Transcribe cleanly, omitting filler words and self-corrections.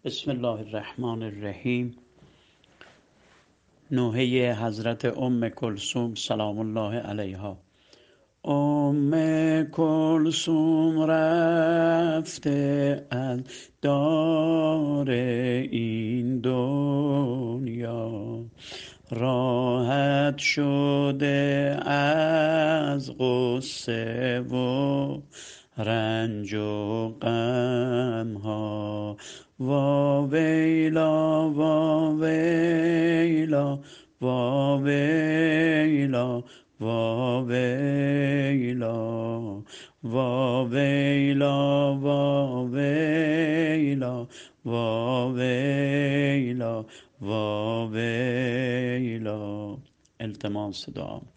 بسم الله الرحمن الرحیم. نوحه حضرت ام کلثوم سلام الله علیها. ام کلثوم رفته از دار این دنیا، راحت شده از غصه و رنج و غم ها. وا ویلا وا ویلا وا ویلا وا ویلا وا ویلا وا ویلا وا ویلا وا ویلا. التماس دعا.